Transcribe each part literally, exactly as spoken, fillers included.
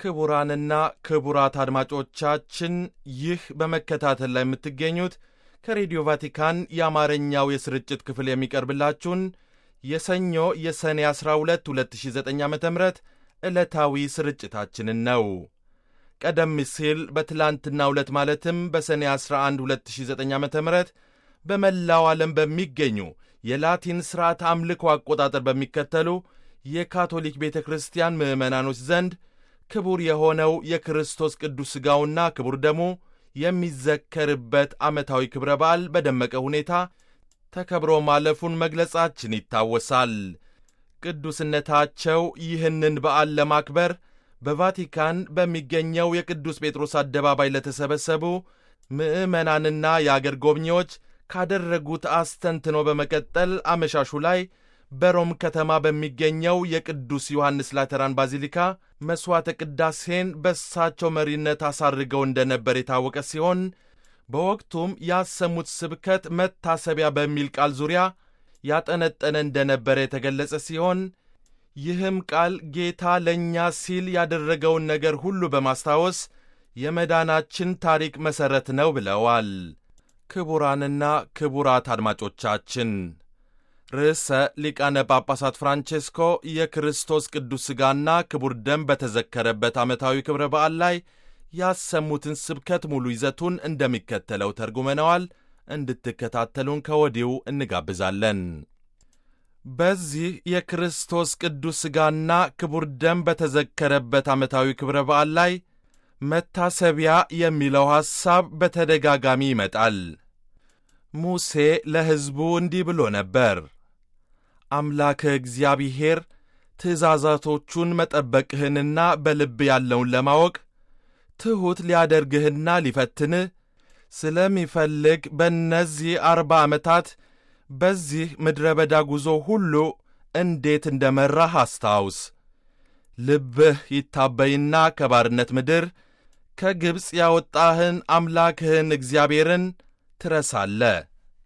ክቡራንና ክቡራት አድማጮቻችን ይህ በመከታተል ላይ የምትገኙት ከሬዲዮ ቫቲካን የአማርኛው የስርጭት ክፍል የሚቀርብላችሁን የሰኞ የሰኔ አስራ ሁለት ሁለት ሺህ ዘጠኝ ዓመተ ምህረት ዕለታዊ ስርጭታችንን ነው። ቀደም ሲል በትላንትናው ዕለት ማለትም በሰኔ አስራ አንድ ሁለት ሺህ ዘጠኝ ዓመተ ምህረት በመላው ዓለም በሚገኙ የላቲን ሥርዓት አምልኮ አቆጣጠር በሚከተሉ የካቶሊክ ቤተ ክርስቲያን ምዕመናኖች ዘንድ ክቡር የሆነው የክርስቶስ ቅዱስ ሥጋውና ክቡር ደሙ የሚዘከርበት ዓመታዊ ክብረ በዓል በደመቀ ሁኔታ ተከብሮ ማለፉን መግለጻችን ይታወሳል። ቅዱስነታቸው ይህንን በዓል ለማክበር በቫቲካን በሚገኘው የቅዱስ ጴጥሮስ አደባባይ ለተሰበሰቡ ምዕመናንና የአገር ጎብኚዎች ካደረጉት አስተንትኖ በመቀጠል አመሻሹ ላይ በሮም ከተማ በሚገኘው የቅዱስ ዮሐንስ ላተራን ባዚሊካ መሥዋዕተ ቅዳሴን በሳቸው መሪነት አሳርገው እንደነበር የታወቀ ሲሆን በወቅቱም ያሰሙት ስብከት መታሰቢያ በሚል ቃል ዙሪያ ያጠነጠነ እንደነበረ የተገለጸ ሲሆን ይህም ቃል ጌታ ለእኛ ሲል ያደረገውን ነገር ሁሉ በማስታወስ የመዳናችን ታሪክ መሠረት ነው ብለዋል። ክቡራንና ክቡራት አድማጮቻችን ርዕሰ ሊቃነ ጳጳሳት ፍራንቼስኮ የክርስቶስ ቅዱስ ሥጋና ክቡር ደም በተዘከረበት ዓመታዊ ክብረ በዓል ላይ ያሰሙትን ስብከት ሙሉ ይዘቱን እንደሚከተለው ተርጉመነዋል። እንድትከታተሉን ከወዲሁ እንጋብዛለን። በዚህ የክርስቶስ ቅዱስ ሥጋና ክቡር ደም በተዘከረበት ዓመታዊ ክብረ በዓል ላይ መታሰቢያ የሚለው ሐሳብ በተደጋጋሚ ይመጣል። ሙሴ ለሕዝቡ እንዲህ ብሎ ነበር። አምላክህ እግዚአብሔር ትእዛዛቶቹን መጠበቅህንና በልብ ያለውን ለማወቅ ትሑት ሊያደርግህና ሊፈትንህ ስለሚፈልግ በእነዚህ አርባ ዓመታት በዚህ ምድረ በዳ ጉዞ ሁሉ እንዴት እንደ መራህ አስታውስ። ልብህ ይታበይና ከባርነት ምድር ከግብፅ ያወጣህን አምላክህን እግዚአብሔርን ትረሳለህ።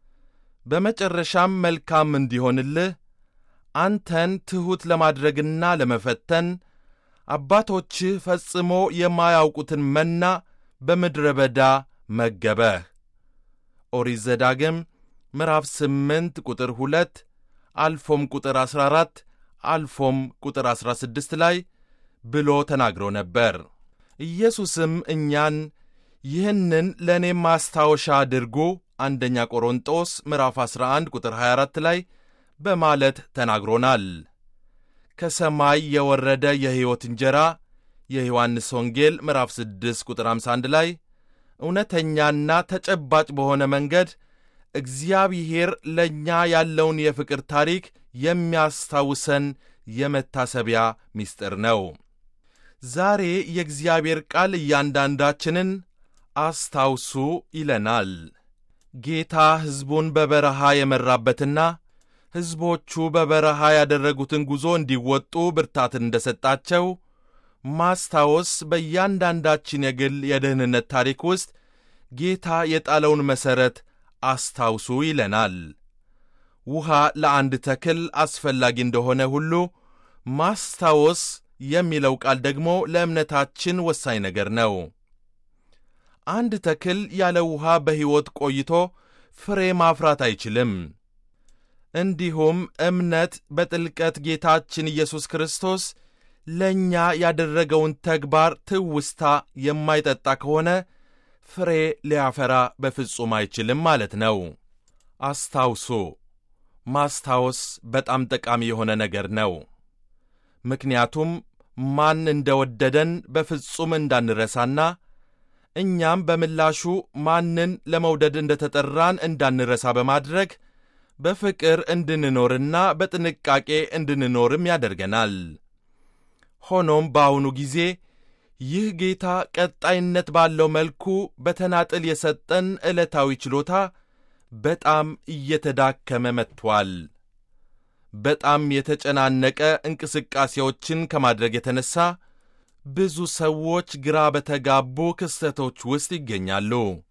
በመጨረሻም መልካም እንዲሆንልህ አንተን ትሑት ለማድረግና ለመፈተን አባቶችህ ፈጽሞ የማያውቁትን መና በምድረ በዳ መገበህ። ኦሪት ዘዳግም ምዕራፍ ስምንት ቁጥር ሁለት አልፎም ቁጥር አሥራ አራት አልፎም ቁጥር አሥራ ስድስት ላይ ብሎ ተናግሮ ነበር። ኢየሱስም እኛን ይህንን ለእኔም ማስታወሻ አድርጉ አንደኛ ቆሮንጦስ ምዕራፍ አሥራ አንድ ቁጥር ሀያ አራት ላይ በማለት ተናግሮናል። ከሰማይ የወረደ የሕይወት እንጀራ የዮሐንስ ወንጌል ምዕራፍ ስድስት ቁጥር ሃምሳ አንድ ላይ እውነተኛና ተጨባጭ በሆነ መንገድ እግዚአብሔር ለእኛ ያለውን የፍቅር ታሪክ የሚያስታውሰን የመታሰቢያ ምስጢር ነው። ዛሬ የእግዚአብሔር ቃል እያንዳንዳችንን አስታውሱ ይለናል። ጌታ ሕዝቡን በበረሃ የመራበትና ሕዝቦቹ በበረሃ ያደረጉትን ጉዞ እንዲወጡ ብርታትን እንደ ሰጣቸው ማስታወስ በእያንዳንዳችን የግል የደህንነት ታሪክ ውስጥ ጌታ የጣለውን መሠረት አስታውሱ ይለናል። ውሃ ለአንድ ተክል አስፈላጊ እንደሆነ ሁሉ ማስታወስ የሚለው ቃል ደግሞ ለእምነታችን ወሳኝ ነገር ነው። አንድ ተክል ያለ ውሃ በሕይወት ቆይቶ ፍሬ ማፍራት አይችልም። እንዲሁም እምነት በጥልቀት ጌታችን ኢየሱስ ክርስቶስ ለእኛ ያደረገውን ተግባር ትውስታ የማይጠጣ ከሆነ ፍሬ ሊያፈራ በፍጹም አይችልም ማለት ነው። አስታውሱ። ማስታወስ በጣም ጠቃሚ የሆነ ነገር ነው። ምክንያቱም ማን እንደወደደን በፍጹም እንዳንረሳና እኛም በምላሹ ማንን ለመውደድ እንደተጠራን እንዳንረሳ በማድረግ በፍቅር እንድንኖርና በጥንቃቄ እንድንኖርም ያደርገናል። ሆኖም በአሁኑ ጊዜ ይህ ጌታ ቀጣይነት ባለው መልኩ በተናጥል የሰጠን ዕለታዊ ችሎታ በጣም እየተዳከመ መጥቷል። በጣም የተጨናነቀ እንቅስቃሴዎችን ከማድረግ የተነሳ ብዙ ሰዎች ግራ በተጋቡ ክስተቶች ውስጥ ይገኛሉ።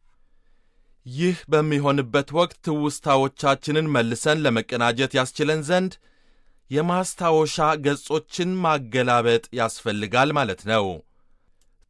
ይህ በሚሆንበት ወቅት ትውስታዎቻችንን መልሰን ለመቀናጀት ያስችለን ዘንድ የማስታወሻ ገጾችን ማገላበጥ ያስፈልጋል ማለት ነው።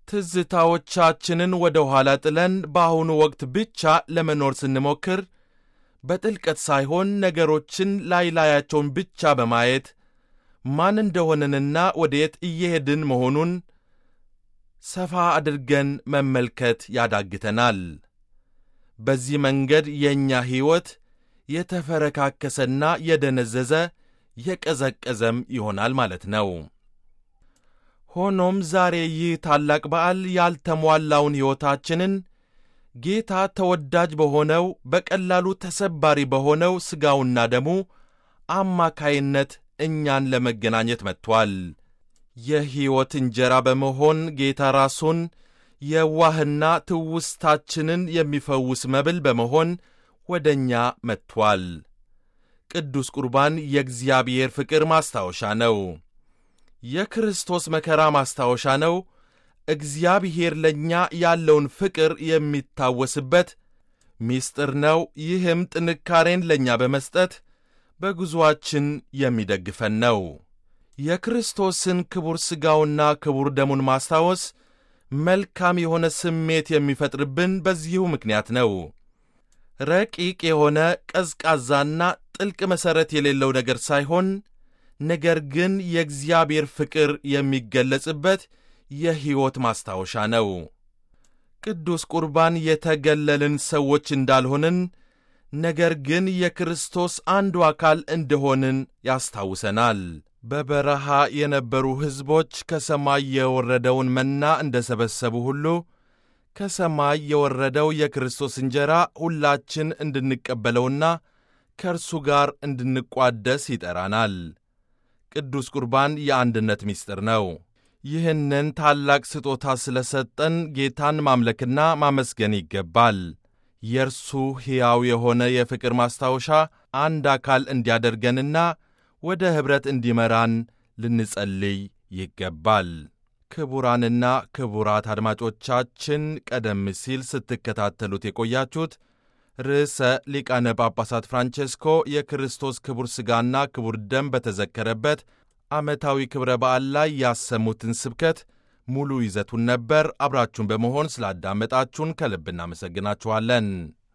ትዝታዎቻችንን ወደ ኋላ ጥለን በአሁኑ ወቅት ብቻ ለመኖር ስንሞክር በጥልቀት ሳይሆን ነገሮችን ላይ ላያቸውን ብቻ በማየት ማን እንደሆነንና ወዴት እየሄድን መሆኑን ሰፋ አድርገን መመልከት ያዳግተናል። በዚህ መንገድ የእኛ ሕይወት የተፈረካከሰና የደነዘዘ የቀዘቀዘም ይሆናል ማለት ነው። ሆኖም ዛሬ ይህ ታላቅ በዓል ያልተሟላውን ሕይወታችንን ጌታ ተወዳጅ በሆነው በቀላሉ ተሰባሪ በሆነው ሥጋውና ደሙ አማካይነት እኛን ለመገናኘት መጥቷል። የሕይወት እንጀራ በመሆን ጌታ ራሱን የዋህና ትውስታችንን የሚፈውስ መብል በመሆን ወደ እኛ መጥቷል። ቅዱስ ቁርባን የእግዚአብሔር ፍቅር ማስታወሻ ነው። የክርስቶስ መከራ ማስታወሻ ነው። እግዚአብሔር ለእኛ ያለውን ፍቅር የሚታወስበት ምስጢር ነው። ይህም ጥንካሬን ለእኛ በመስጠት በጉዞአችን የሚደግፈን ነው። የክርስቶስን ክቡር ሥጋውና ክቡር ደሙን ማስታወስ መልካም የሆነ ስሜት የሚፈጥርብን በዚሁ ምክንያት ነው። ረቂቅ የሆነ ቀዝቃዛና ጥልቅ መሠረት የሌለው ነገር ሳይሆን ነገር ግን የእግዚአብሔር ፍቅር የሚገለጽበት የሕይወት ማስታወሻ ነው። ቅዱስ ቁርባን የተገለልን ሰዎች እንዳልሆንን ነገር ግን የክርስቶስ አንዱ አካል እንደሆንን ያስታውሰናል። በበረሃ የነበሩ ሕዝቦች ከሰማይ የወረደውን መና እንደ ሰበሰቡ ሁሉ ከሰማይ የወረደው የክርስቶስ እንጀራ ሁላችን እንድንቀበለውና ከእርሱ ጋር እንድንቋደስ ይጠራናል። ቅዱስ ቁርባን የአንድነት ምስጢር ነው። ይህንን ታላቅ ስጦታ ስለ ሰጠን ጌታን ማምለክና ማመስገን ይገባል። የእርሱ ሕያው የሆነ የፍቅር ማስታወሻ አንድ አካል እንዲያደርገንና ወደ ኅብረት እንዲመራን ልንጸልይ ይገባል። ክቡራንና ክቡራት አድማጮቻችን ቀደም ሲል ስትከታተሉት የቆያችሁት ርዕሰ ሊቃነ ጳጳሳት ፍራንቼስኮ የክርስቶስ ክቡር ሥጋና ክቡር ደም በተዘከረበት ዓመታዊ ክብረ በዓል ላይ ያሰሙትን ስብከት ሙሉ ይዘቱን ነበር። አብራችሁን በመሆን ስላዳመጣችሁን ከልብ እናመሰግናችኋለን።